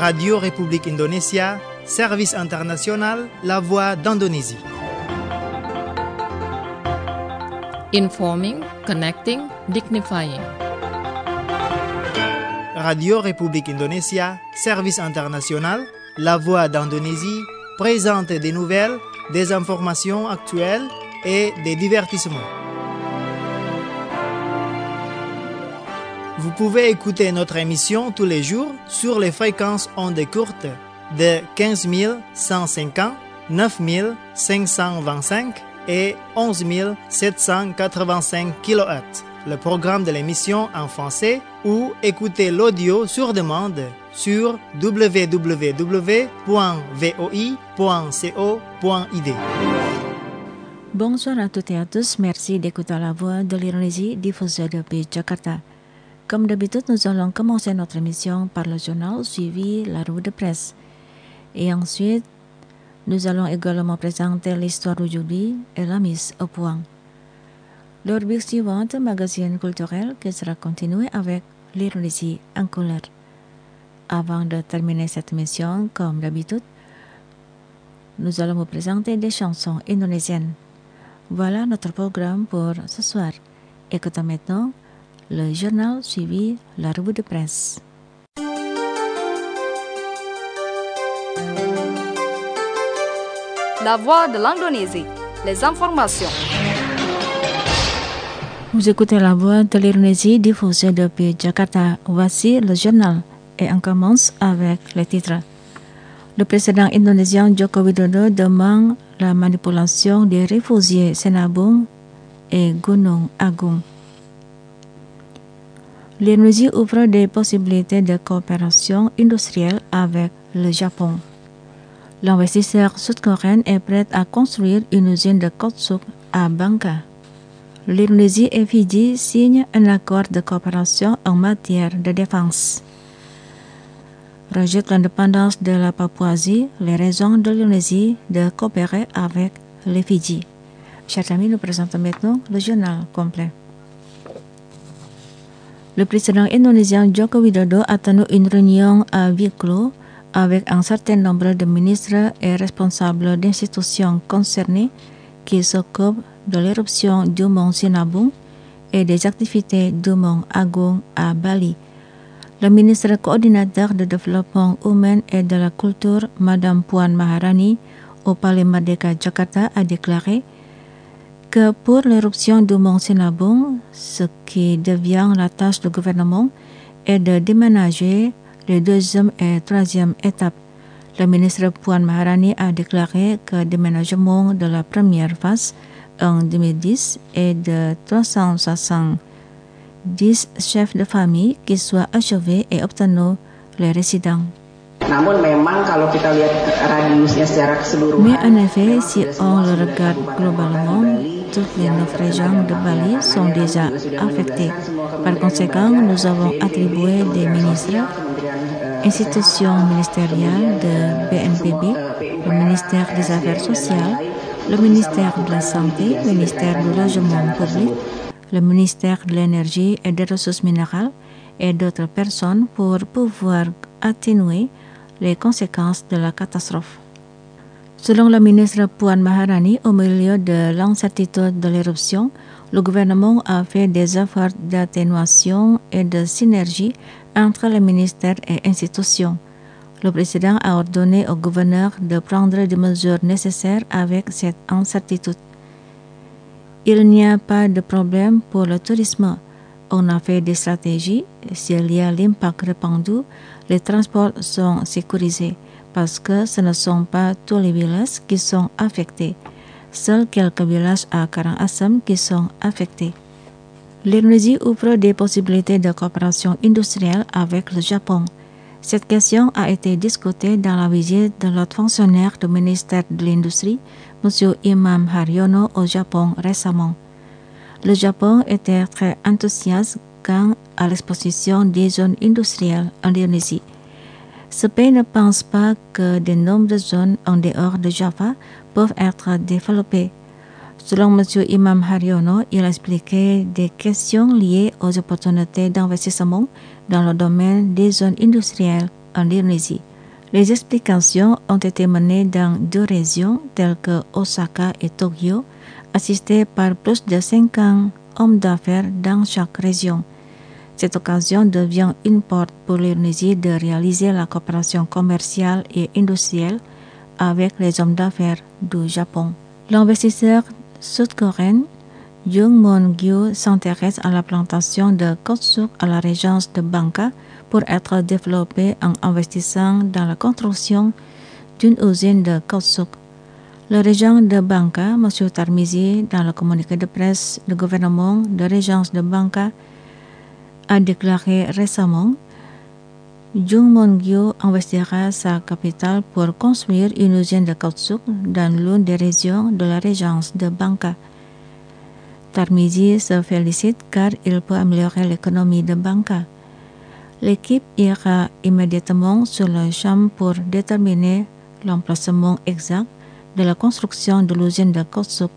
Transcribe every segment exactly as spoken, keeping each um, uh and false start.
Radio République Indonésia, Service International, La Voix d'Indonésie. Informing, connecting, dignifying. Radio République Indonésia, Service International, La Voix d'Indonésie, présente des nouvelles, des informations actuelles et des divertissements. Vous pouvez écouter notre émission tous les jours sur les fréquences ondes courtes de quinze mille cent cinquante, neuf mille cinq cent vingt-cinq et onze mille sept cent quatre-vingt-cinq kilohertz. Le programme de l'émission en français ou écouter l'audio sur demande sur w w w point v o i point co point i d. Bonsoir à toutes et à tous, merci d'écouter la voix de l'Indonésie diffusée depuis Jakarta. Comme d'habitude, nous allons commencer notre émission par le journal suivi la revue de presse. Et ensuite, nous allons également présenter l'histoire d'aujourd'hui et la mise au point. Le rubrique suivante, magazine culturel, qui sera continué avec l'Indonésie en couleur. Avant de terminer cette émission, comme d'habitude, nous allons vous présenter des chansons indonésiennes. Voilà notre programme pour ce soir. Écoutons maintenant le journal suivi la revue de presse. La voix de l'Indonésie, les informations. Vous écoutez la voix de l'Indonésie diffusée depuis Jakarta. Voici le journal et on commence avec les titres. Le président indonésien Joko Widodo demande la manipulation des réfugiés Senabung et Gunung Agung. L'Indonésie ouvre des possibilités de coopération industrielle avec le Japon. L'investisseur sud-coréen est prêt à construire une usine de caoutchouc à Bangka. L'Indonésie et Fidji signent un accord de coopération en matière de défense. Rejette l'indépendance de la Papouasie, les raisons de l'Indonésie de coopérer avec les Fidji. Chers amis, nous présentons maintenant le journal complet. Le président indonésien Joko Widodo a tenu une réunion à huis clos avec un certain nombre de ministres et responsables d'institutions concernées qui s'occupent de l'éruption du mont Sinabung et des activités du mont Agung à Bali. Le ministre coordinateur de développement humain et de la culture, Madame Puan Maharani, au Palais Merdeka Jakarta, a déclaré que pour l'éruption du mont Sinabung, ce qui devient la tâche du gouvernement est de déménager les deuxième et troisième étapes. Le ministre Puan Maharani a déclaré que le déménagement de la première phase en deux mille dix est de trois cent soixante-dix chefs de famille qui soient achevés et obtenus les résidents. Namun memang kalau kita lihat radiusnya secara keseluruhan. Mais en effet, si on le regarde globalement, toutes les neuf régions de Bali sont déjà affectées. Par conséquent, nous avons attribué des ministres, institutions ministérielles de B N P B, le ministère des Affaires sociales, le ministère de la Santé, le ministère du Logement public, le ministère de l'Énergie et des Ressources minérales et d'autres personnes pour pouvoir atténuer les conséquences de la catastrophe. Selon le ministre Puan Maharani, au milieu de l'incertitude de l'éruption, le gouvernement a fait des efforts d'atténuation et de synergie entre les ministères et institutions. Le président a ordonné au gouverneur de prendre des mesures nécessaires avec cette incertitude. Il n'y a pas de problème pour le tourisme. On a fait des stratégies. S'il y a l'impact répandu, les transports sont sécurisés parce que ce ne sont pas tous les villages qui sont affectés. Seuls quelques villages à Karangasem qui sont affectés. L'Indonésie ouvre des possibilités de coopération industrielle avec le Japon. Cette question a été discutée dans la visite de l'autre fonctionnaire du ministère de l'Industrie, M. Imam Haryono, au Japon récemment. Le Japon était très enthousiaste quant à l'exposition des zones industrielles en Indonésie. Ce pays ne pense pas que de nombreuses zones en dehors de Java peuvent être développées. Selon M. Imam Haryono, il a expliqué des questions liées aux opportunités d'investissement dans le domaine des zones industrielles en Indonésie. Les explications ont été menées dans deux régions telles que Osaka et Tokyo, assistées par plus de cinquante hommes d'affaires dans chaque région. Cette occasion devient une porte pour l'Indonésie de réaliser la coopération commerciale et industrielle avec les hommes d'affaires du Japon. L'investisseur sud-coréen Jung Moon-gyu s'intéresse à la plantation de kautchouk à la régence de Bangka pour être développé en investissant dans la construction d'une usine de kautchouk. Le régent de Bangka, M. Tarmizi, dans le communiqué de presse du gouvernement de régence de Bangka, a déclaré récemment Jung Moon-gyu investira sa capitale pour construire une usine de kautchouk dans l'une des régions de la régence de Bangka. Tarmizi se félicite car il peut améliorer l'économie de Bangka. L'équipe ira immédiatement sur le champ pour déterminer l'emplacement exact de la construction de l'usine de kautchouk.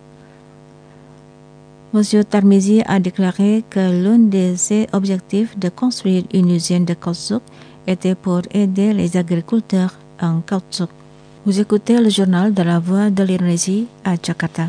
M. Tarmizi a déclaré que l'un de ses objectifs de construire une usine de kautchouk était pour aider les agriculteurs en kautchouk. Vous écoutez le journal de la Voix de l'Indonésie à Jakarta.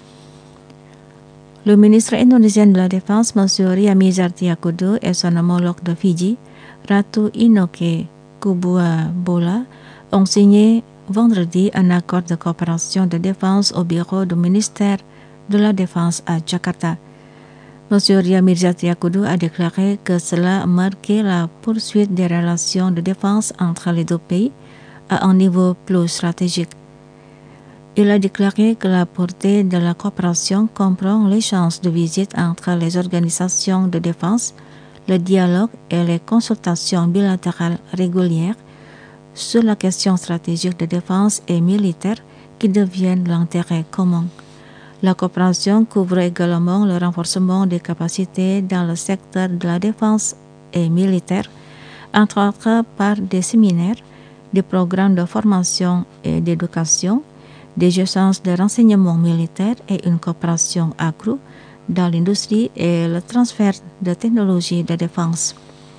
Le ministre indonésien de la Défense, M. Riamizat Triakudu, et son homologue de Fidji, Ratu Inoke Kubuabola, ont signé vendredi un accord de coopération de défense au bureau du ministère de la Défense à Jakarta. M. Riamizat Triakudu a déclaré que cela a marqué la poursuite des relations de défense entre les deux pays à un niveau plus stratégique. Il a déclaré que la portée de la coopération comprend l'échange de visites entre les organisations de défense, le dialogue et les consultations bilatérales régulières sur la question stratégique de défense et militaire qui deviennent l'intérêt commun. La coopération couvre également le renforcement des capacités dans le secteur de la défense et militaire, entre autres par des séminaires, des programmes de formation et d'éducation, des échanges de renseignements militaires et une coopération accrue dans l'industrie et le transfert de technologies de défense.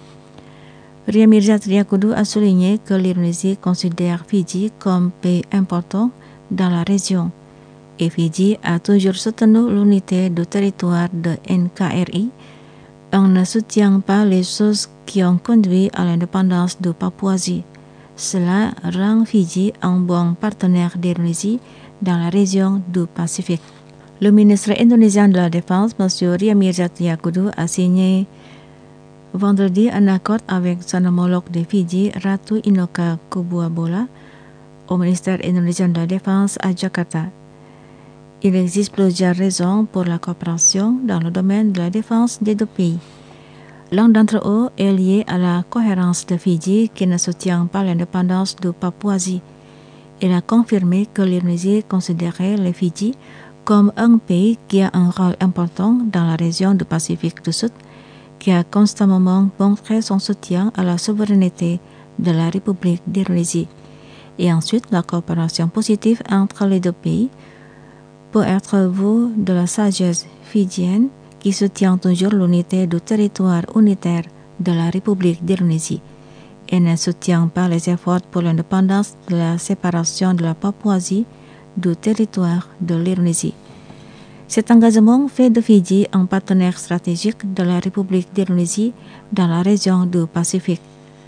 Riamizat Triakudu a souligné que l'Indonésie considère Fidji comme pays important dans la région et Fidji a toujours soutenu l'unité du territoire de N K R I. On ne soutient pas les choses qui ont conduit à l'indépendance de Papouasie. Cela rend Fidji un bon partenaire d'Indonésie dans la région du Pacifique. Le ministre indonésien de la Défense, M. Riamizat Triakudu, a signé vendredi un accord avec son homologue de Fidji, Ratu Inoka Kubuabola, au ministère indonésien de la Défense à Jakarta. Il existe plusieurs raisons pour la coopération dans le domaine de la défense des deux pays. L'un d'entre eux est lié à la cohérence de Fidji qui ne soutient pas l'indépendance de Papouasie. Il a confirmé que l'Indonésie considérait les Fidji comme un pays qui a un rôle important dans la région du Pacifique du Sud, qui a constamment montré son soutien à la souveraineté de la République d'Indonésie. Et ensuite, la coopération positive entre les deux pays peut être vue de la sagesse fidjienne qui soutient toujours l'unité du territoire unitaire de la République d'Indonésie et ne soutient pas les efforts pour l'indépendance de la séparation de la Papouasie du territoire de l'Indonésie. Cet engagement fait de Fidji un partenaire stratégique de la République d'Indonésie dans la région du Pacifique.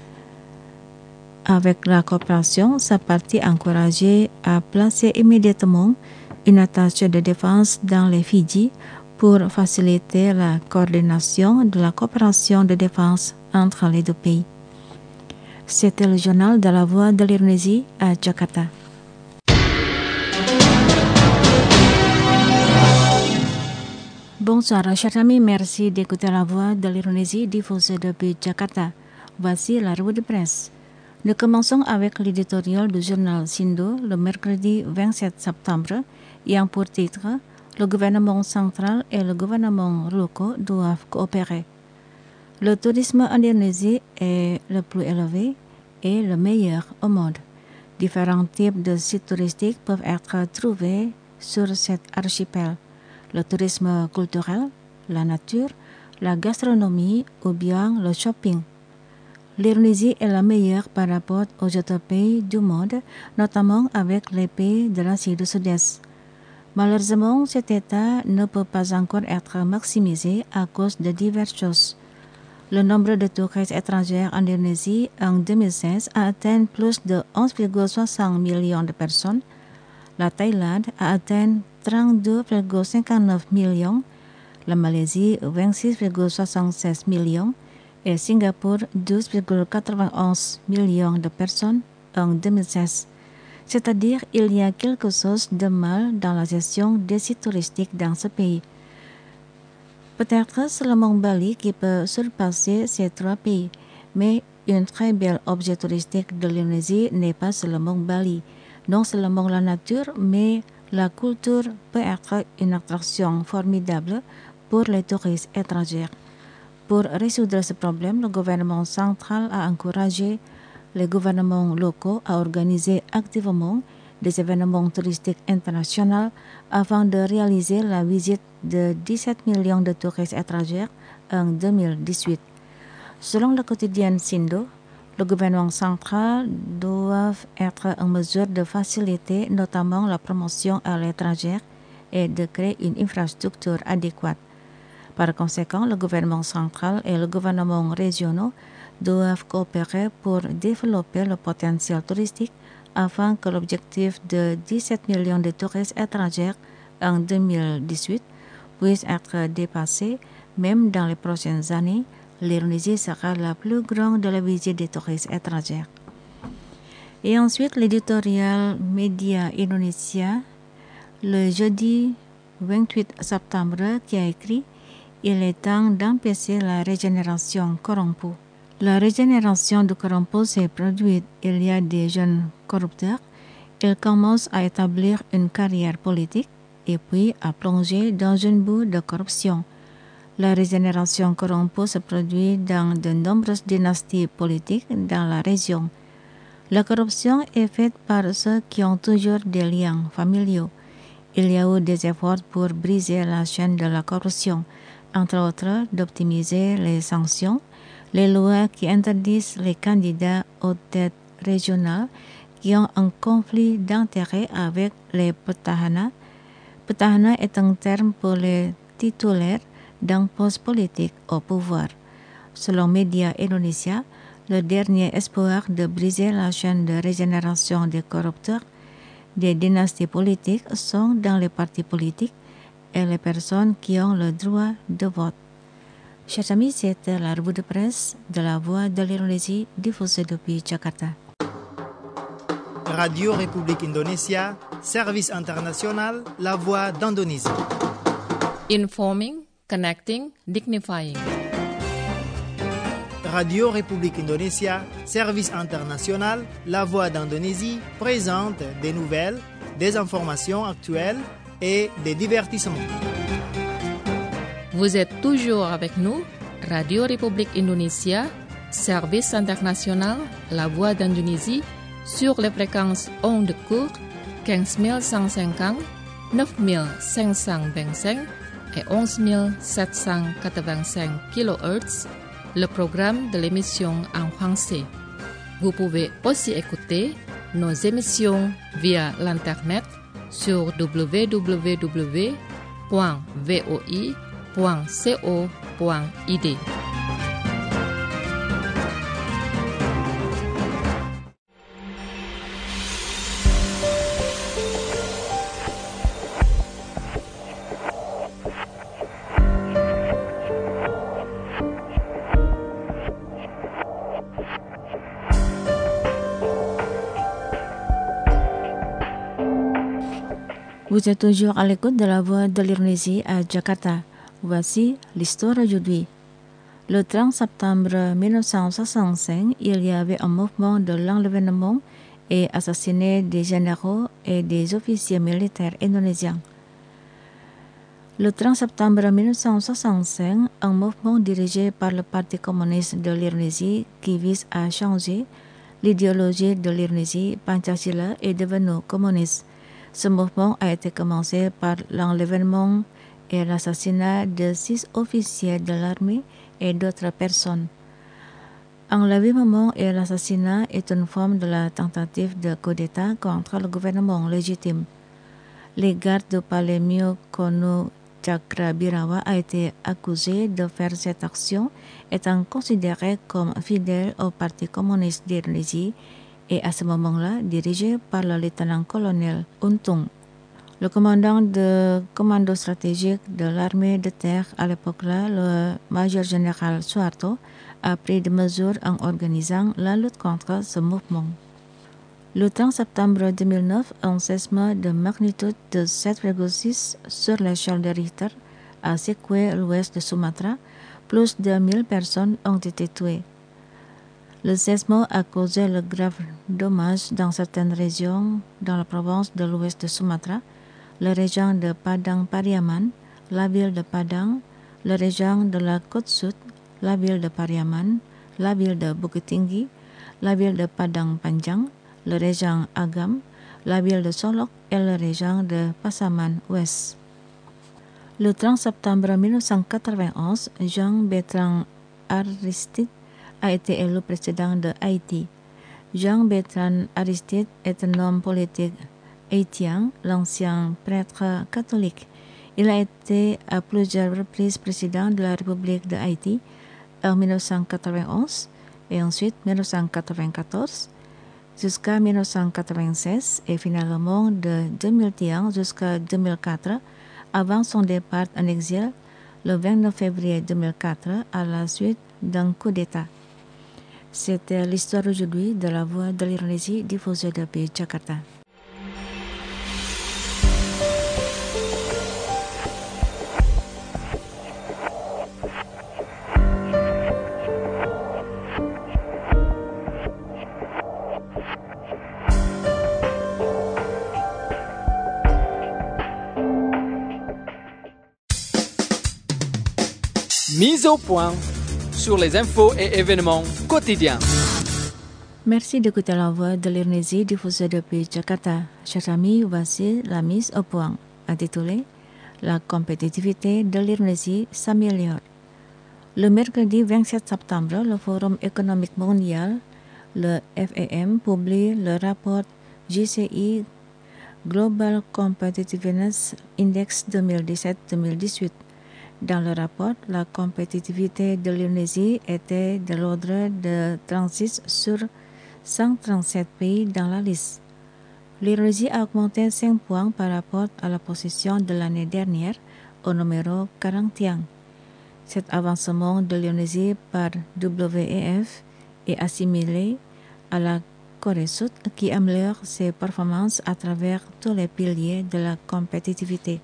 Avec la coopération, sa partie encouragée à placer immédiatement une attaché de défense dans les Fidji pour faciliter la coordination de la coopération de défense entre les deux pays. C'était le journal de la Voix de l'Indonésie à Jakarta. Bonsoir, chers amis, merci d'écouter la Voix de l'Indonésie diffusée depuis Jakarta. Voici la revue de presse. Nous commençons avec l'éditorial du journal Sindo le mercredi vingt-sept septembre, ayant pour titre « Le gouvernement central et le gouvernement locaux doivent coopérer ». Le tourisme en Indonésie est le plus élevé et le meilleur au monde. Différents types de sites touristiques peuvent être trouvés sur cet archipel. Le tourisme culturel, la nature, la gastronomie ou bien le shopping. l'Indonésie est la meilleure par rapport aux autres pays du monde, notamment avec les pays de l'Asie du Sud-Est. Malheureusement, cet état ne peut pas encore être maximisé à cause de diverses choses. Le nombre de touristes étrangers en Indonésie en deux mille seize a atteint plus de onze virgule soixante millions de personnes. La Thaïlande a atteint trente-deux virgule cinquante-neuf millions, la Malaisie vingt-six virgule soixante-seize millions et Singapour douze virgule quatre-vingt-onze millions de personnes en deux mille seize. C'est-à-dire il y a quelque chose de mal dans la gestion des sites touristiques dans ce pays. Peut-être seulement Bali qui peut surpasser ces trois pays, mais un très bel objet touristique de l'Indonésie n'est pas seulement Bali. Non seulement la nature, mais la culture peut être une attraction formidable pour les touristes étrangers. Pour résoudre ce problème, le gouvernement central a encouragé les gouvernements locaux à organiser activement des événements touristiques internationaux afin de réaliser la visite de dix-sept millions de touristes étrangers en deux mille dix-huit. Selon le quotidien Sindo, le gouvernement central doit être en mesure de faciliter notamment la promotion à l'étranger et de créer une infrastructure adéquate. Par conséquent, le gouvernement central et le gouvernement régional doivent coopérer pour développer le potentiel touristique afin que l'objectif de dix-sept millions de touristes étrangers en deux mille dix-huit puisse être dépassé. Même dans les prochaines années, l'Indonésie sera la plus grande de la visite des touristes étrangers. Et ensuite, l'éditorial Média Indonesia, le jeudi vingt-huit septembre, qui a écrit « Il est temps d'empêcher la régénération corrompue ». La régénération du corrompu s'est produite. Il y a des jeunes corrupteurs. Ils commencent à établir une carrière politique et puis à plonger dans une boue de corruption. La régénération corrompue se produit dans de nombreuses dynasties politiques dans la région. La corruption est faite par ceux qui ont toujours des liens familiaux. Il y a eu des efforts pour briser la chaîne de la corruption, entre autres d'optimiser les sanctions, les lois qui interdisent les candidats aux têtes régionales qui ont un conflit d'intérêts avec les petahana. Petahana est un terme pour les titulaires d'un poste politique au pouvoir. Selon Média Indonesia, le dernier espoir de briser la chaîne de régénération des corrupteurs des dynasties politiques sont dans les partis politiques et les personnes qui ont le droit de vote. Chers amis, c'était la revue de presse de la Voix de l'Indonésie diffusée depuis Jakarta. Radio République Indonésia, service international, la Voix d'Indonésie. Informing, connecting, dignifying. Radio République Indonésia, service international, la Voix d'Indonésie présente des nouvelles, des informations actuelles et des divertissements. Vous êtes toujours avec nous, Radio République Indonésia, service international, la Voix d'Indonésie, sur les fréquences ondes courtes quinze mille cent cinquante, neuf mille cinq cent vingt-cinq et onze mille sept cent quatre-vingt-cinq kilohertz, le programme de l'émission en français. Vous pouvez aussi écouter nos émissions via l'Internet sur w w w point voi point co point i d. Vous êtes toujours à l'écoute de la Voix de l'Indonésie à Jakarta. Voici l'histoire aujourd'hui. Le trente septembre mille neuf cent soixante-cinq, il y avait un mouvement de l'enlèvement et assassiné des généraux et des officiers militaires indonésiens. Le trente septembre mille neuf cent soixante-cinq, un mouvement dirigé par le Parti communiste de l'Indonésie qui vise à changer l'idéologie de l'Indonésie, Pancasila, est devenu communiste. Ce mouvement a été commencé par l'enlèvement et l'assassinat de six officiers de l'armée et d'autres personnes. L'enlèvement et l'assassinat est une forme de la tentative de coup d'État contre le gouvernement légitime. Les gardes du palais Myokono Chakrabirawa a été accusé de faire cette action étant considéré comme fidèle au Parti communiste d'Indonésie et à ce moment-là dirigé par le lieutenant-colonel Untung. Le commandant de commando stratégique de l'armée de terre à l'époque-là, le major général Suharto, a pris des mesures en organisant la lutte contre ce mouvement. Le trente septembre deux mille neuf, un séisme de magnitude de sept virgule six sur l'échelle de Richter a secoué l'ouest de Sumatra. Plus de mille personnes ont été tuées. Le séisme a causé de graves dommages dans certaines régions dans la province de l'ouest de Sumatra, la région de Padang Pariaman, la ville de Padang, la région de la côte sud, la ville de Pariaman, la ville de Bukit Tinggi, la ville de Padang Panjang, la région Agam, la ville de Solok et la région de Pasaman Ouest. Le trente septembre mille neuf cent quatre-vingt-onze, Jean-Bertrand Aristide a été élu président de Haïti. Jean-Bertrand Aristide est un homme politique haïtien, l'ancien prêtre catholique. Il a été à plusieurs reprises président de la République de Haïti en mille neuf cent quatre-vingt-onze et ensuite mille neuf cent quatre-vingt-quatorze jusqu'à mille neuf cent quatre-vingt-seize et finalement de deux mille un jusqu'à deux mille quatre avant son départ en exil le vingt-neuf février deux mille quatre à la suite d'un coup d'État. C'était l'histoire aujourd'hui de la Voix de l'Indonésie diffusée depuis Jakarta. Mise au point sur les infos et événements quotidiens. Merci d'écouter la Voix de l'Indonésie diffusée depuis Jakarta. Chers amis, voici la mise au point, intitulée « La compétitivité de l'Indonésie s'améliore ». Le mercredi vingt-sept septembre, le Forum économique mondial, le F E M, publie le rapport G C I Global Competitiveness Index deux mille dix-sept deux mille dix-huit. Dans le rapport, la compétitivité de l'Indonésie était de l'ordre de trente-six sur cent trente-sept pays dans la liste. L'Indonésie a augmenté cinq points par rapport à la position de l'année dernière au numéro quarante et un. Cet avancement de l'Indonésie par W E F est assimilé à la Corée Sud qui améliore ses performances à travers tous les piliers de la compétitivité.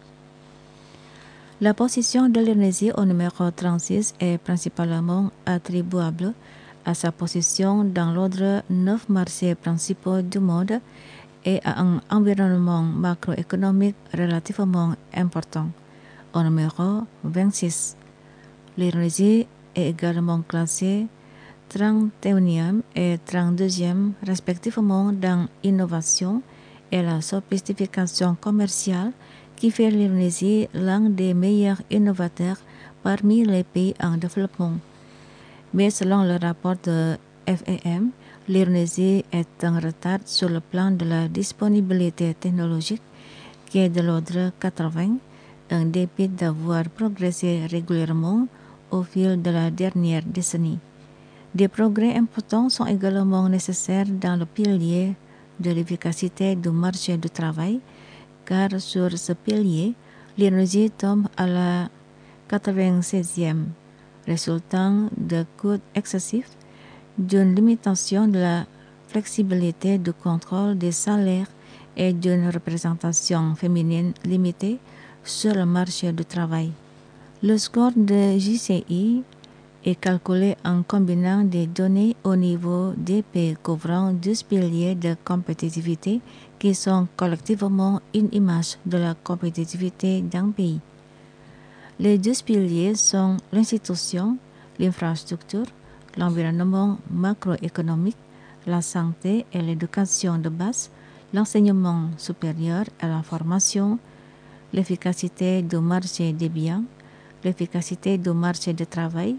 La position de l'Indonésie au numéro trente-six est principalement attribuable à sa position dans l'ordre neuf marchés principaux du monde et à un environnement macroéconomique relativement important, au numéro vingt-six. L'Indonésie est également classée trente et unième et trente-deuxième respectivement dans l'innovation et la sophistication commerciale qui fait l'Indonésie l'un des meilleurs innovateurs parmi les pays en développement. Mais selon le rapport de F E M, l'Indonésie est en retard sur le plan de la disponibilité technologique qui est de l'ordre quatre-vingts, en dépit d'avoir progressé régulièrement au fil de la dernière décennie. Des progrès importants sont également nécessaires dans le pilier de l'efficacité du marché du travail, car sur ce pilier, l'Indonésie tombe à la quatre-vingt-seizième, résultant de coûts excessifs, d'une limitation de la flexibilité du contrôle des salaires et d'une représentation féminine limitée sur le marché du travail. Le score de J C I est calculé en combinant des données au niveau des pays couvrant douze piliers de compétitivité qui sont collectivement une image de la compétitivité d'un pays. Les douze piliers sont l'institution, l'infrastructure, l'environnement macroéconomique, la santé et l'éducation de base, l'enseignement supérieur et la formation, l'efficacité du marché des biens, l'efficacité du marché du travail,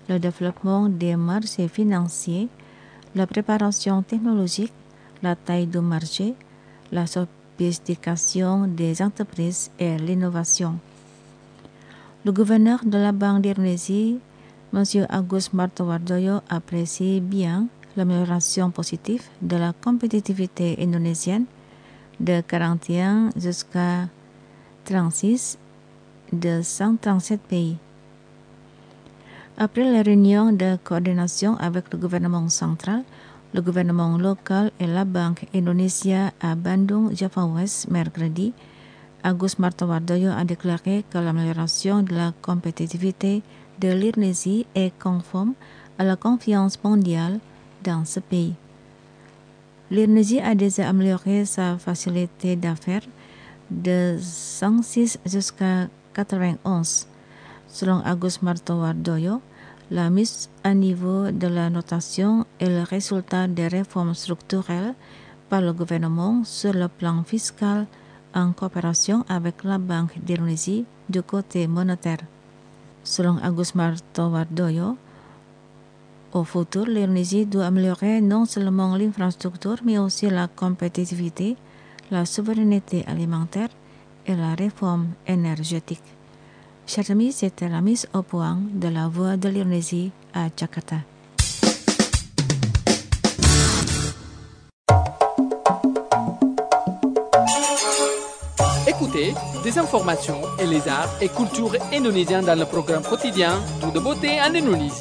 le développement des marchés financiers, la préparation technologique, la taille du marché, la sophistication des entreprises et l'innovation. Le gouverneur de la Banque d'Indonésie, M. Agus Martowardoyo, apprécie bien l'amélioration positive de la compétitivité indonésienne de quarante et un jusqu'à trente-six de cent trente-sept pays. Après la réunion de coordination avec le gouvernement central, le gouvernement local et la Banque Indonésia à Bandung, Java West, mercredi, Agus Martowardoyo a déclaré que l'amélioration de la compétitivité de l'Indonésie est conforme à la confiance mondiale dans ce pays. L'Indonésie a déjà amélioré sa facilité d'affaires de cent six jusqu'à quatre-vingt-onze. Selon Agus Martowardoyo, la mise à niveau de la notation est le résultat des réformes structurelles par le gouvernement sur le plan fiscal en coopération avec la Banque d'Indonésie du côté monétaire. Selon Agus Martowardoyo, au futur, l'Indonésie doit améliorer non seulement l'infrastructure, mais aussi la compétitivité, la souveraineté alimentaire et la réforme énergétique. Chers amis, c'était la mise au point de la Voix de l'Indonésie à Jakarta. Écoutez des informations et les arts et cultures indonésiens dans le programme quotidien Tout de beauté en Indonésie.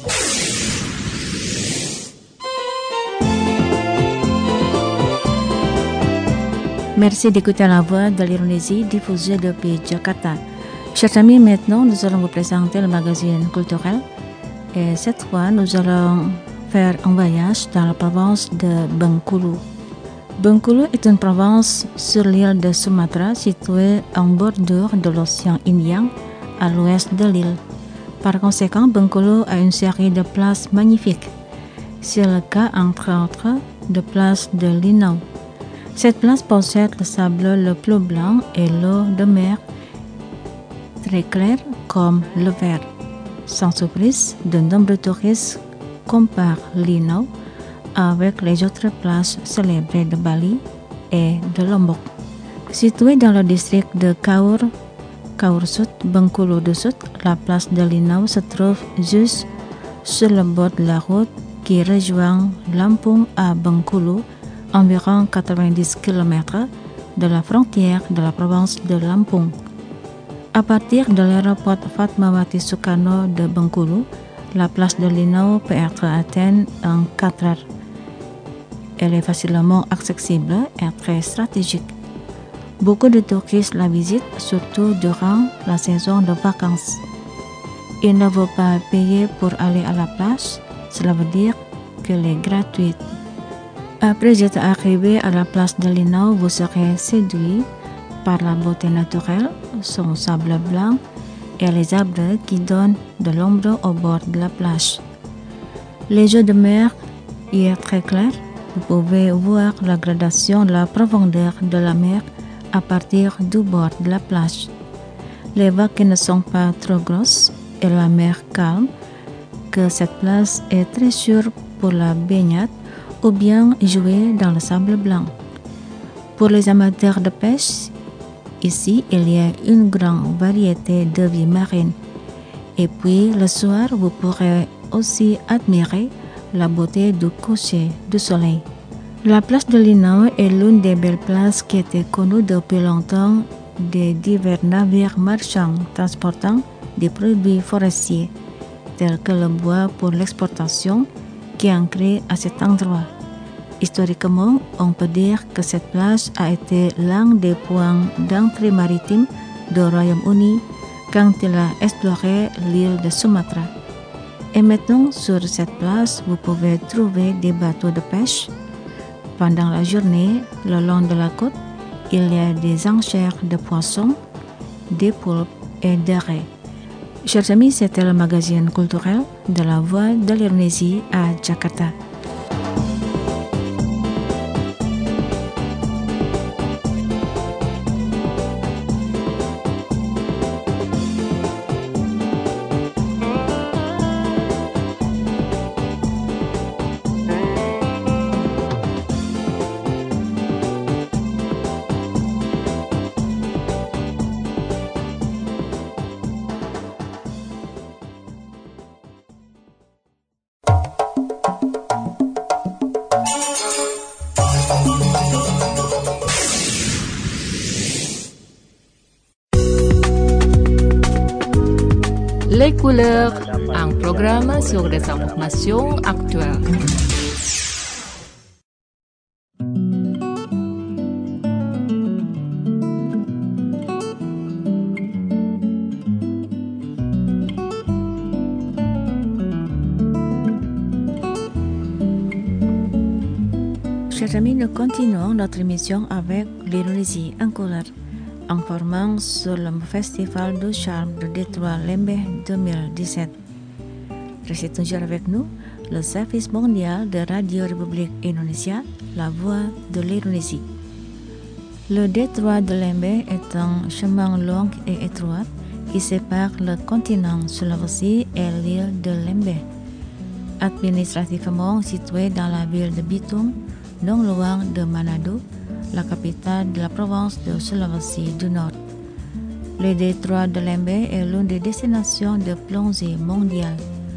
Merci d'écouter la Voix de l'Indonésie diffusée depuis Jakarta. Chers amis, maintenant nous allons vous présenter le magazine culturel et cette fois nous allons faire un voyage dans la province de Bengkulu. Bengkulu est une province sur l'île de Sumatra située en bordure de l'océan Indien à l'ouest de l'île. Par conséquent, Bengkulu a une série de places magnifiques. C'est le cas entre autres de place de Linau. Cette place possède le sable le plus blanc et l'eau de mer très claire comme le verre. Sans surprise, de nombreux touristes comparent Linau avec les autres places célébrées de Bali et de Lombok. Située dans le district de Kaur, Kaur Sud, Bengkulu du Sud, la place de Linau se trouve juste sur le bord de la route qui rejoint Lampung à Bengkulu, environ quatre-vingt-dix kilomètres de la frontière de la province de Lampung. À partir de l'aéroport Fatmawati Sukarno de Bengkulu, la place de Linau peut être atteinte en quatre heures. Elle est facilement accessible et très stratégique. Beaucoup de touristes la visitent, surtout durant la saison de vacances. Il ne faut pas payer pour aller à la plage, cela veut dire qu'elle est gratuite. Après être arrivé à la place de Linau, vous serez séduit par la beauté naturelle, son sable blanc et les arbres qui donnent de l'ombre au bord de la plage. Les eaux de mer y est très clair. Vous pouvez voir la gradation de la profondeur de la mer à partir du bord de la plage. Les vagues ne sont pas trop grosses et la mer calme, que cette place est très sûre pour la baignade ou bien jouer dans le sable blanc. Pour les amateurs de pêche, ici il y a une grande variété de vie marine. Et puis le soir, vous pourrez aussi admirer la beauté du coucher du soleil. La place de Linau est l'une des belles places qui était connue depuis longtemps des divers navires marchands transportant des produits forestiers, tels que le bois pour l'exportation, qui est ancré à cet endroit. Historiquement, on peut dire que cette place a été l'un des points d'entrée maritime du Royaume-Uni quand il a exploré l'île de Sumatra. Et maintenant, sur cette place, vous pouvez trouver des bateaux de pêche. Pendant la journée, le long de la côte, il y a des enchères de poissons, des poulpes et des raies. Chers amis, c'était le magazine culturel de la Voix de l'Indonésie à Jakarta. couleurs, un programme sur des informations actuelles. Chers amis, nous continuons notre émission avec l'Indonésie en couleur, informant sur le Festival du Charme de Détroit Lembeh deux mille dix-sept. Restez toujours avec nous, le service mondial de Radio République Indonésia, la voix de l'Indonésie. Le détroit de Lembeh est un chemin long et étroit qui sépare le continent Sulawesi et l'île de Lembeh. Administrativement situé dans la ville de Bitung, non loin de Manado, la capitale de la province de Sulawesi du Nord. Le détroit de Lembeh est l'une des destinations de plongée mondiale.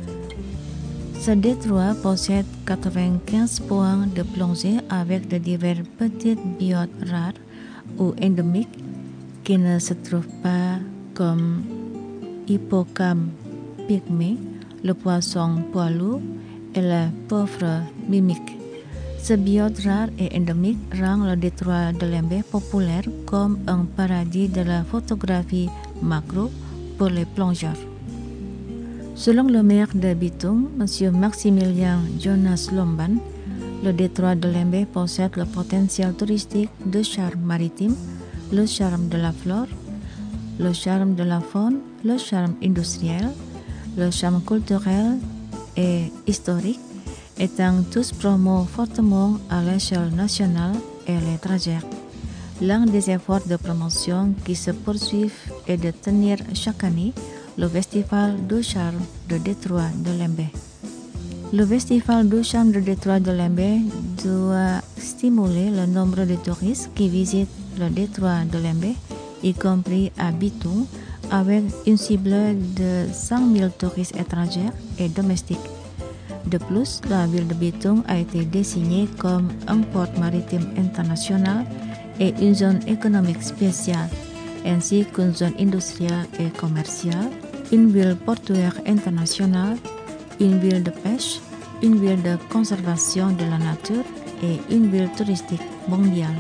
Ce détroit possède quatre-vingt-quinze points de plongée avec de divers petits biotes rares ou endémiques qui ne se trouvent pas, comme Hippocampe pygmée, le poisson poilu et le pauvre mimique. Ce biote rare et endémique rend le détroit de Lembeh populaire comme un paradis de la photographie macro pour les plongeurs. Selon le maire de Bitung, M. Maximilian Jonas Lomban, le détroit de Lembeh possède le potentiel touristique de charme maritime, le charme de la flore, le charme de la faune, le charme industriel, le charme culturel et historique, étant tous promus fortement à l'échelle nationale et à l'étranger. L'un des efforts de promotion qui se poursuivent est de tenir chaque année le Festival du Charme de Détroit de Lembeh. Le Festival du Charme de Détroit de Lembeh doit stimuler le nombre de touristes qui visitent le Détroit de Lembeh, y compris à Bitung, avec une cible de cent mille touristes étrangers et domestiques. De plus, la ville de Bitung a été désignée comme un port maritime international et une zone économique spéciale, ainsi qu'une zone industrielle et commerciale, une ville portuaire internationale, une ville de pêche, une ville de conservation de la nature et une ville touristique mondiale.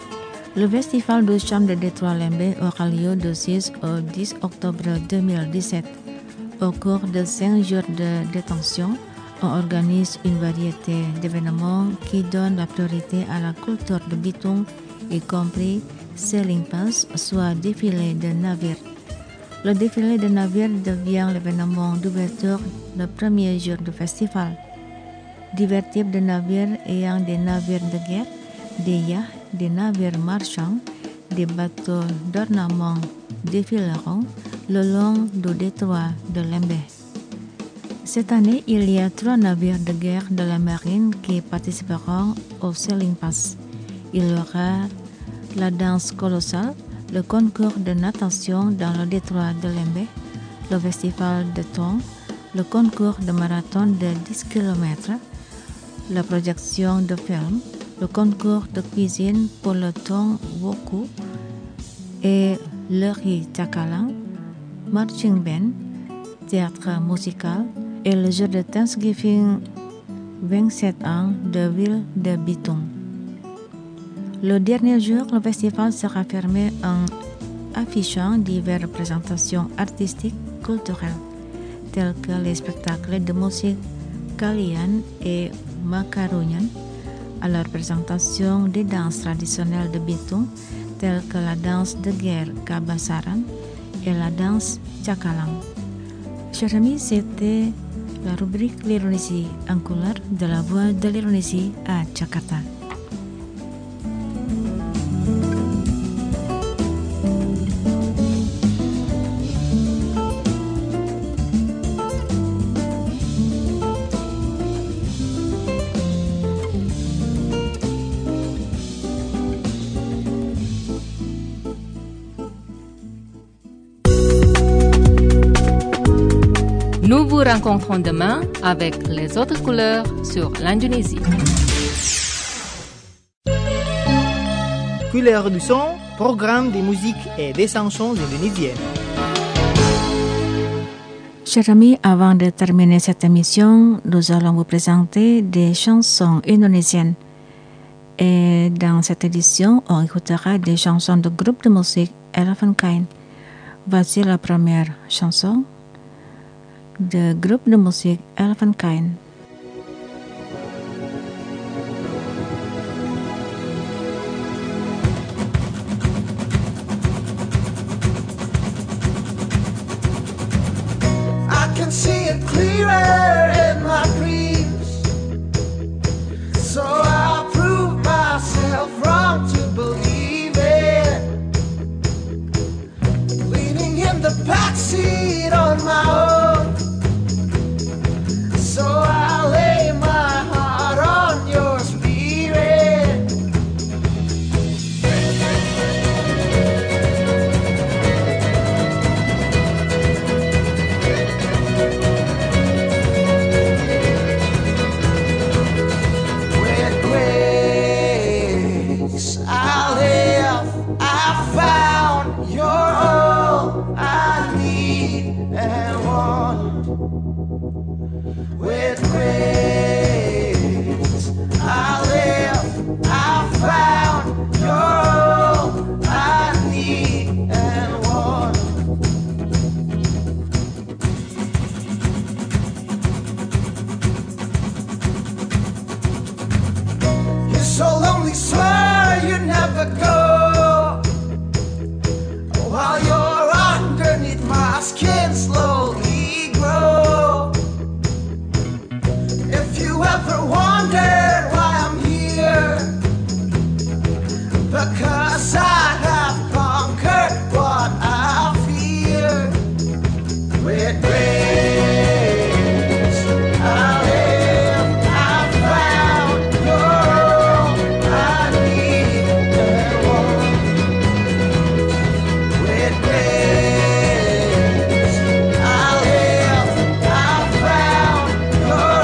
Le Festival du Charme de Détroit Lembeh aura lieu du six au dix octobre deux mille dix-sept. Au cours de cinq jours de détention, on organise une variété d'événements qui donnent la priorité à la culture de Bitung, y compris Sailing Pass, soit défilé de navires. Le défilé de navires devient l'événement d'ouverture le premier jour du festival. Divers types de navires ayant des navires de guerre, des yachts, des navires marchands, des bateaux d'ornement défileront le long du détroit de Lembeh. Cette année, il y a trois navires de guerre de la marine qui participeront au Sailing Pass. Il y aura la danse colossale, le concours de natation dans le détroit de Lembeh, le festival de thon, le concours de marathon de dix kilomètres, la projection de films, le concours de cuisine pour le thon woku et le riz cakalang, marching band, théâtre musical, et le jour de Thanksgiving vingt-sept ans de ville de Bitung. Le dernier jour, le festival sera fermé en affichant diverses représentations artistiques culturelles, telles que les spectacles de musique Kalian et Makarunyan, à la représentation des danses traditionnelles de Bitung, telles que la danse de guerre Kabasaran et la danse Cakalang. Chers amis, c'était la rubrique l'Indonésie en couleur de la voix de l'Indonésie à Jakarta. Nous vous rencontrons demain avec les autres couleurs sur l'Indonésie. Couleurs du son, programme de musique et des chansons indonésiennes. Chers amis, avant de terminer cette émission, nous allons vous présenter des chansons indonésiennes. Et dans cette édition, on écoutera des chansons de groupe de musique Elephant Kind. Voici la première chanson de groupe de musique Elephant Kind. See it clearer in my dreams, so I prove myself wrong to believe it. Leaning in the backseat on my own, so I lay my heart on your spirit. With grace, I live, I found you're all I need and want. You're so lonely, swear you never go, while you're underneath my skin slowly grow. Ever wondered why I'm here? Because I have conquered what I fear. With grace, I live, I found you're all I need and want. With grace, I live, I found you're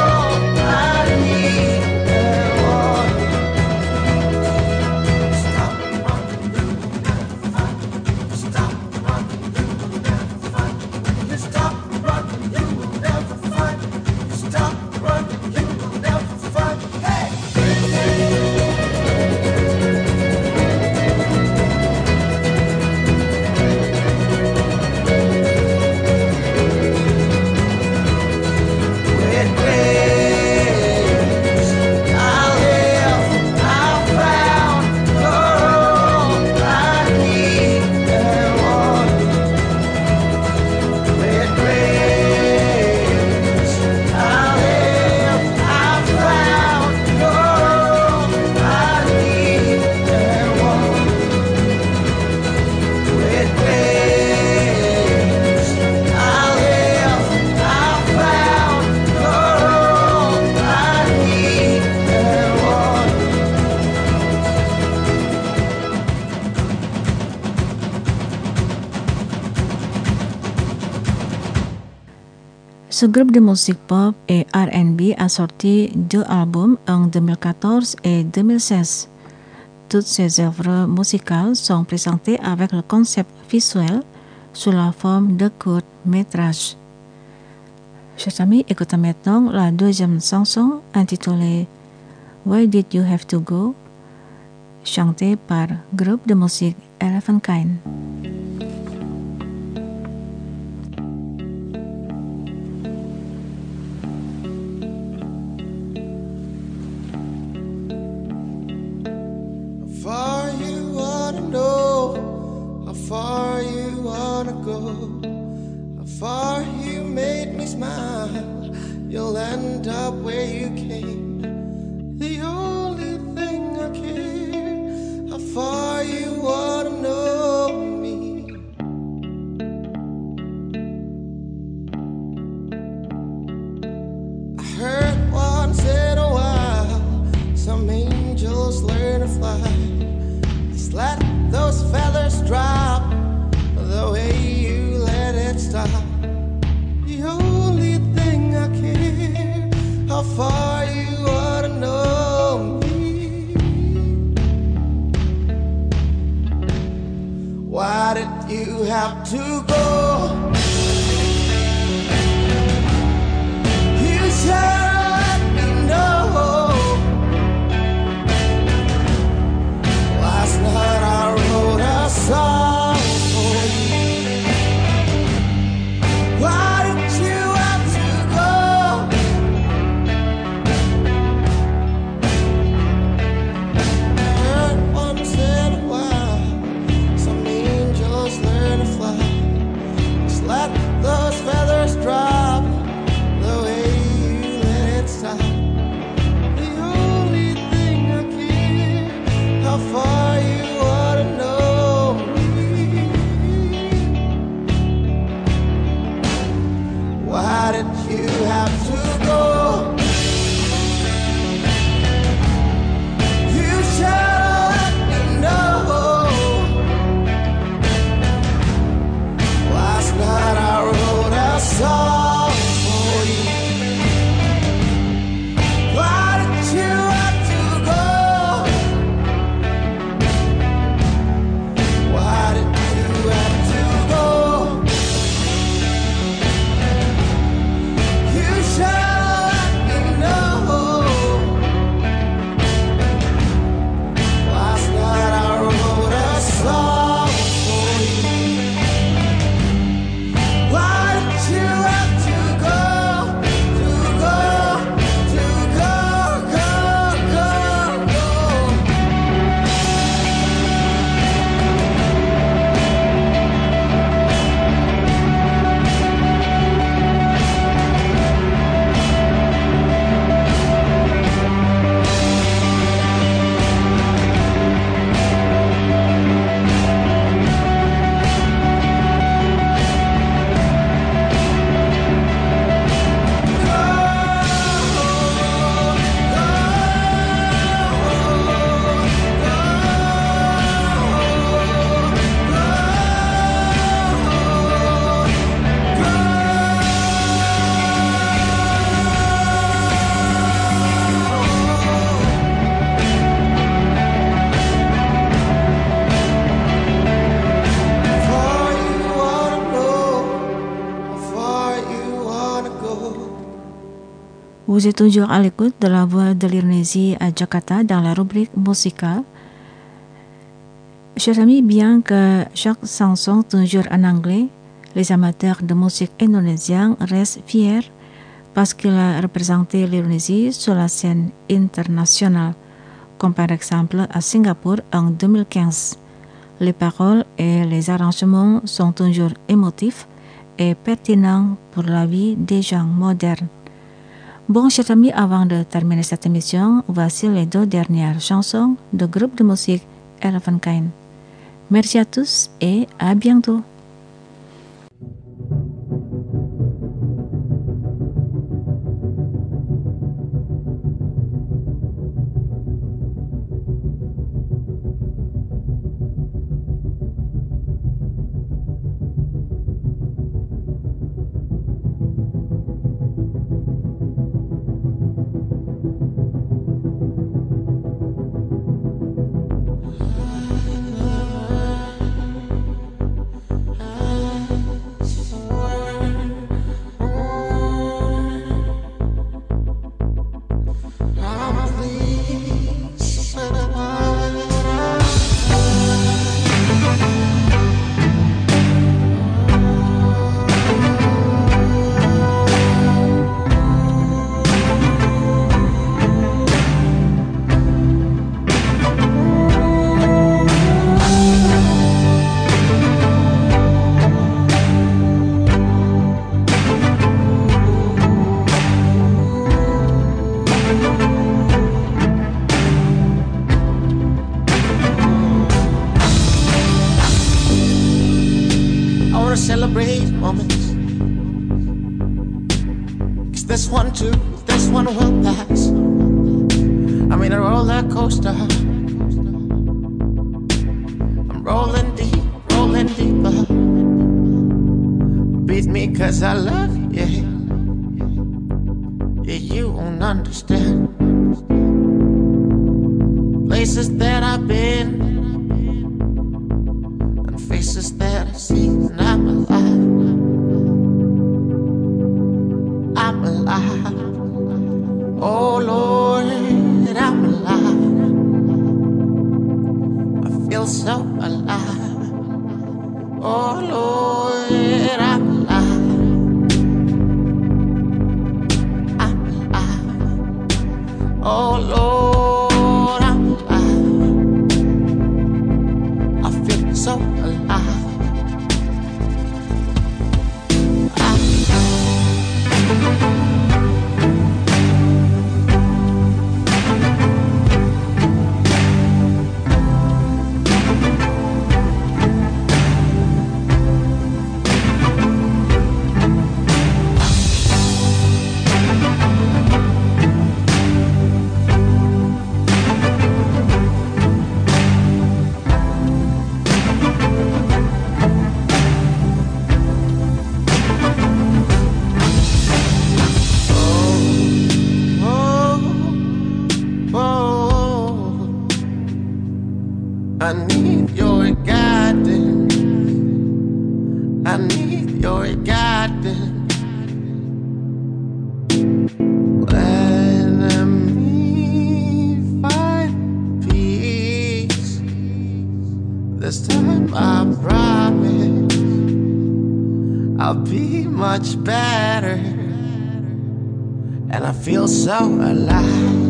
Ce groupe de musique pop et R and B a sorti deux albums en deux mille quatorze et deux mille seize. Toutes ces œuvres musicales sont présentées avec le concept visuel sous la forme de court-métrage. Chers amis, écoutons maintenant la deuxième chanson intitulée Why Did You Have to Go, chantée par groupe de musique Elephant Kind. Far you wanna know, how far you wanna go, how far you made me smile, you'll end up where you came. The only thing I care, how far you wanna know me. I heard once in a while, some angels learn to fly. Let those feathers drop the way you let it stop. The only thing I care, how far you ought to know me. Why did you have to go? Why did you have to go? You should let me know. Last night I wrote a song for you. Why did you have to go? Why did you have to go? You should let me know. Last night I wrote a song for you. Why did you have to go? To go, to go, go, go, go. Far you wanna know, how far you wanna go. Vous êtes toujours à l'écoute de la voix de l'Indonésie à Jakarta dans la rubrique musicale. Chers amis, bien que chaque chanson toujours en anglais, les amateurs de musique indonésienne restent fiers parce qu'il a représenté l'Indonésie sur la scène internationale, comme par exemple à Singapour en deux mille quinze. Les paroles et les arrangements sont toujours émotifs et pertinents pour la vie des gens modernes. Bon, chers amis, avant de terminer cette émission, voici les deux dernières chansons du groupe de musique Elephant Kind. Merci à tous et à bientôt. Celebrate moments. 'Cause this one too, this one will pass. I'm in a roller coaster. I'm rolling deep, rolling deeper. Beat me 'cause I love you, yeah. Yeah, you won't understand. Places that I've been and faces that I've seen. I'm alive. I'm alive. Oh Lord, I'm alive. I feel so alive. Oh Lord, I'm alive. I'm alive. Oh Lord, I'm alive. I feel so alive. I promise I'll be much better. And I feel so alive.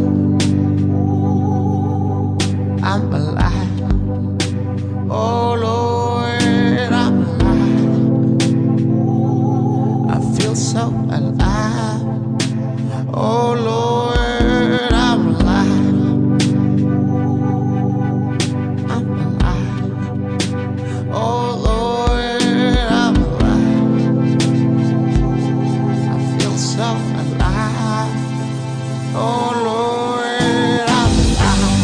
I'm alive. Oh Lord, I'm alive. I feel so alive. Oh Lord, I'm alive. I'm alive. Oh Lord, I'm alive. I feel so alive. Oh Lord, I'm alive.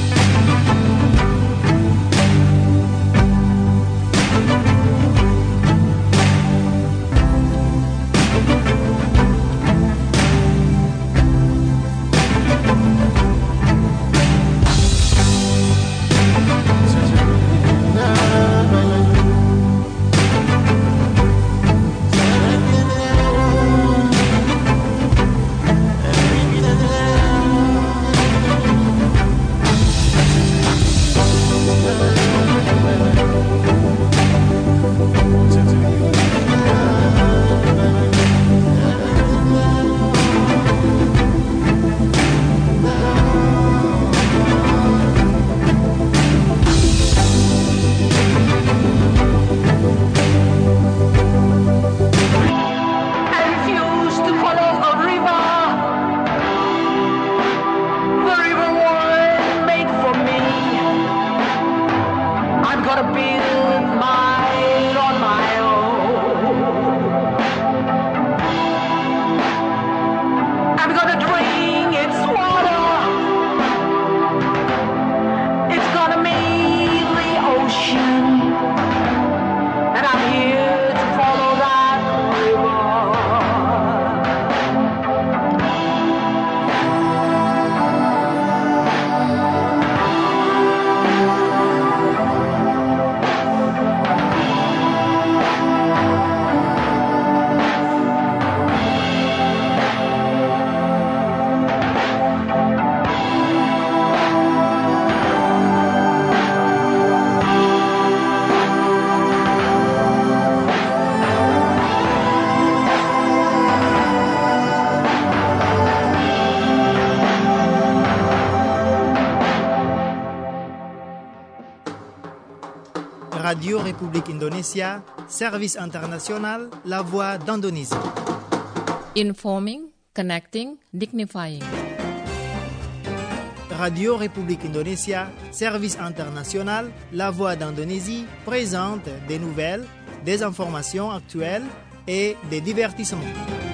Radio République Indonésia, Service International, La Voix d'Indonésie. Informing, connecting, dignifying. Radio République Indonésia, Service International, La Voix d'Indonésie présente des nouvelles, des informations actuelles et des divertissements.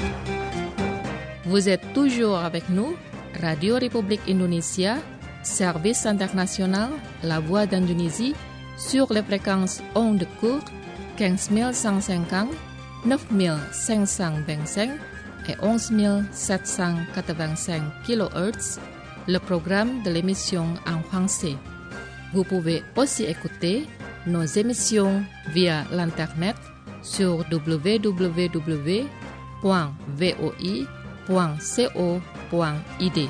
Vous êtes toujours avec nous, Radio République Indonésia, Service International, La Voix d'Indonésie, sur les fréquences ondes courtes quinze mille cent cinquante, neuf mille cinq cent vingt-cinq et onze mille sept cent quatre-vingt-cinq kilohertz, le programme de l'émission en français. Vous pouvez aussi écouter nos émissions via l'Internet sur w w w point v o i point co point i d.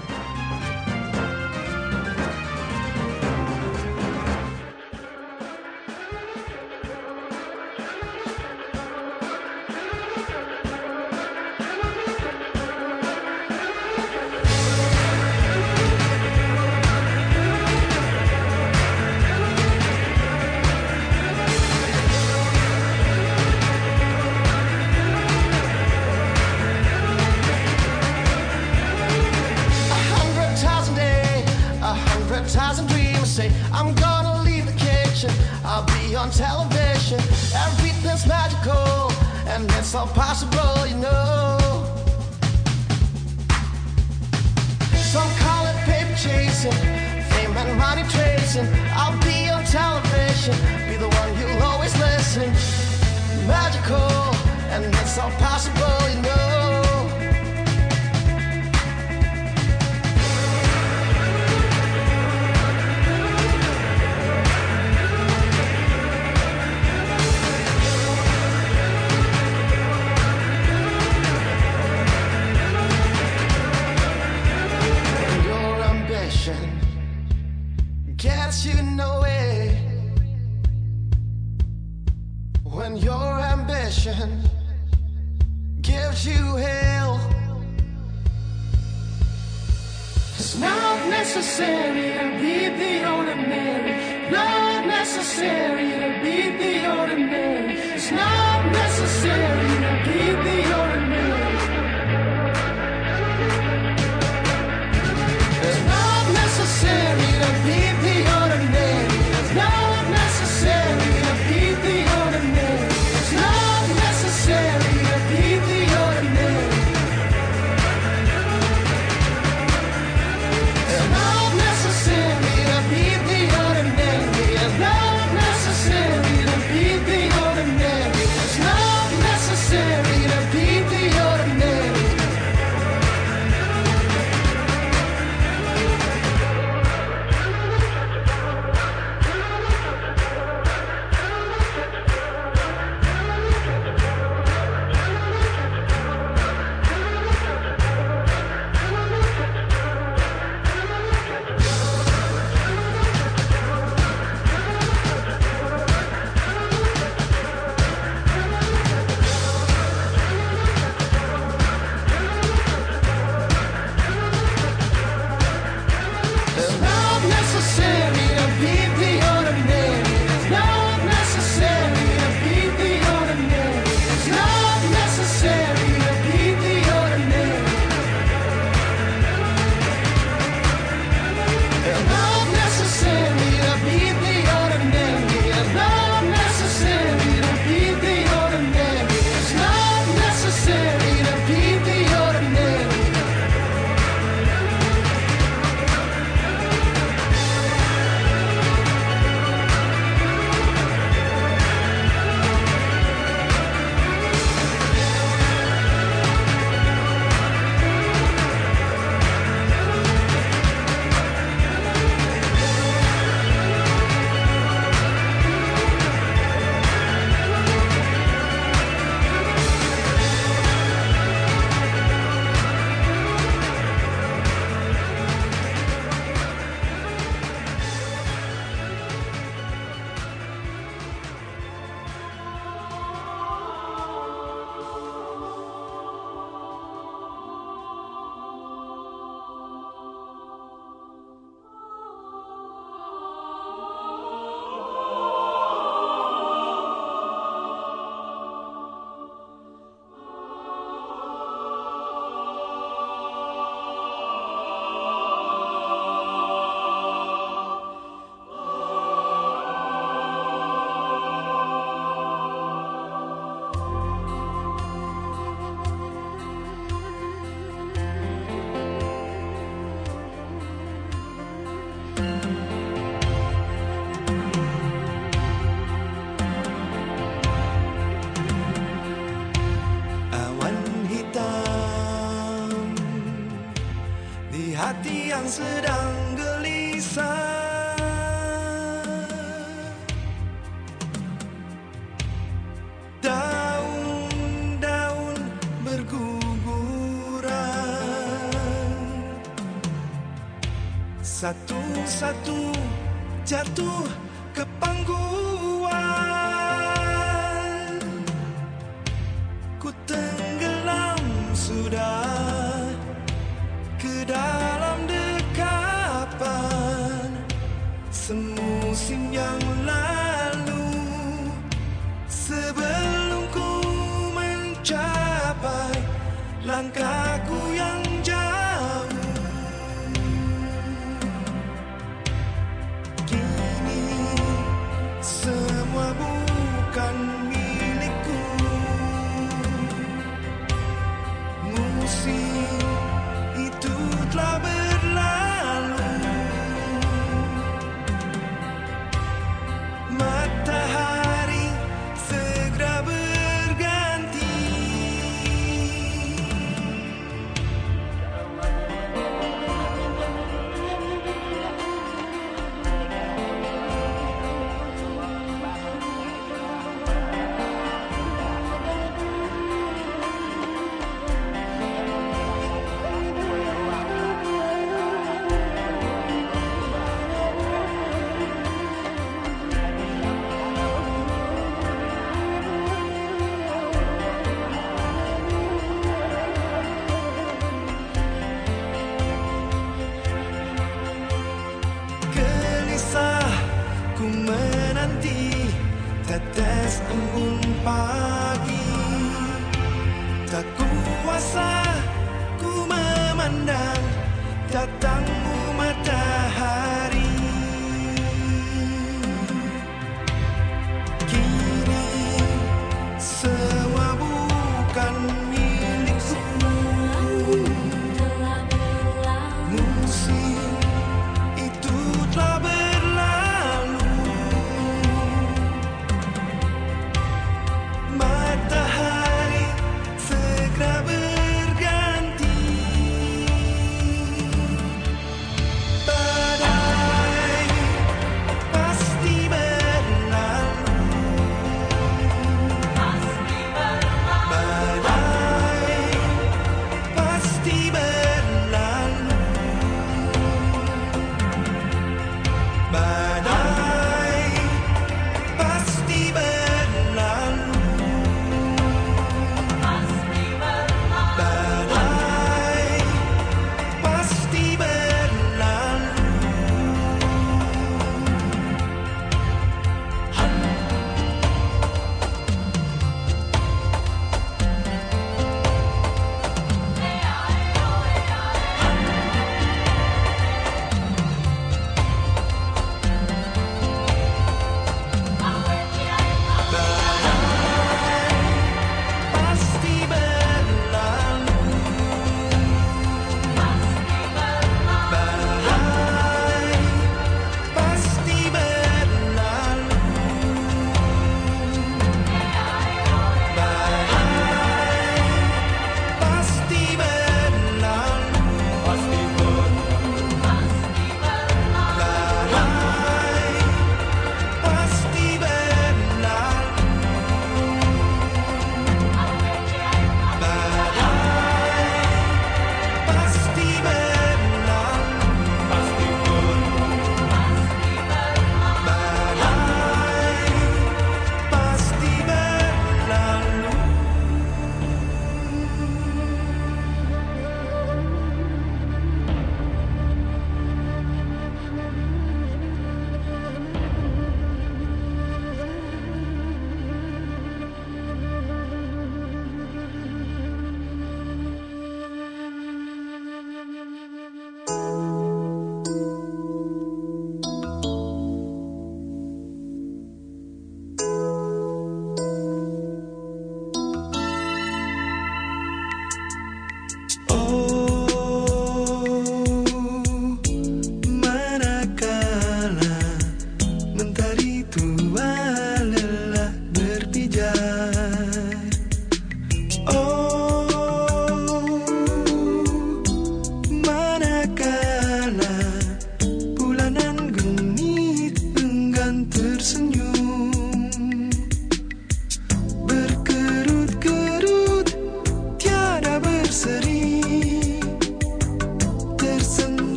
Thousand dreamers say I'm gonna leave the kitchen, I'll be on television. Everything's magical and it's all possible, you know. Some call it paper chasing, fame and money tracing. I'll be on television, be the one you'll always listen. Magical and it's all possible, you know. Gets you nowhere. necessary to be the ordinary. Not necessary to be the ordinary. It's not necessary to be the ordinary. It's not necessary to be the ordinary. It's not necessary to be the ordinary. It's not necessary to be the ordinary. It's not necessary to be the ordinary. It's not necessary to be the ordinary. It's not necessary to be the ordinary. It's not necessary to be the ordinary. It's not necessary to be the ordinary. It's not necessary to be the ordinary. It's not necessary to be the ordinary. It's not necessary to be the ordinary. It's not necessary to be the ordinary. Awan hitam di hati yang sedang gelisah, daun-daun berguguran, satu-satu jatuh ke pangkuan. Ku tenggelam sudah ke dalam dekapan semusim yang lalu, sebelum ku mencapai langkahku yang jauh. Kini semua bukan milikku. Musim itu telah berlalu. Matahari segera berganti. tetes embun pagi, tak kuasa ku memandang datangmu matahari. Kini semua bukan milikku, musim itu telah berlalu. Mata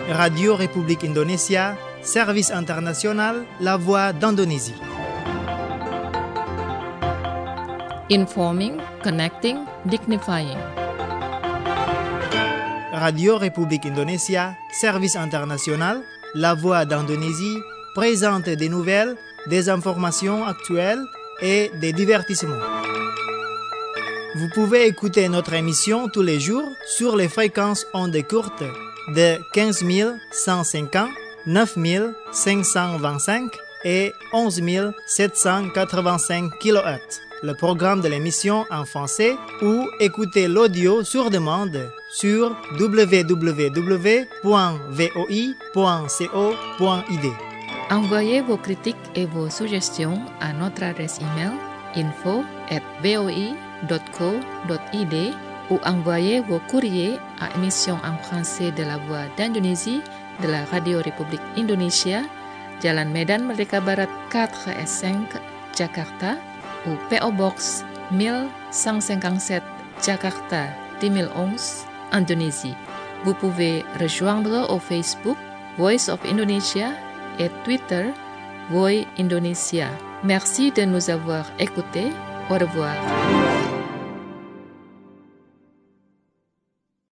Radio République Indonésia, service international, la voix d'Indonésie. Informing, connecting, dignifying. Radio République Indonésia, service international, la voix d'Indonésie, présente des nouvelles, des informations actuelles et des divertissements. Vous pouvez écouter notre émission tous les jours sur les fréquences ondes courtes de quinze mille cent cinquante, neuf mille cinq cent vingt-cinq et onze mille sept cent quatre-vingt-cinq kilohertz. Le programme de l'émission en français ou écouter l'audio sur demande sur w w w point v o i point co point i d. Envoyez vos critiques et vos suggestions à notre adresse email info at v o i point co point i d ou envoyez vos courriers à émission en français de la Voix d'Indonésie de la Radio République Indonésia, Jalan Medan Merdeka Barat quatre S cinq, Jakarta, ou P O Box mille cent cinquante-sept, Jakarta deux mille onze, Indonésie. Vous pouvez rejoindre au Facebook Voice of Indonesia et Twitter Voix Indonesia. Merci de nous avoir écoutés. Au revoir.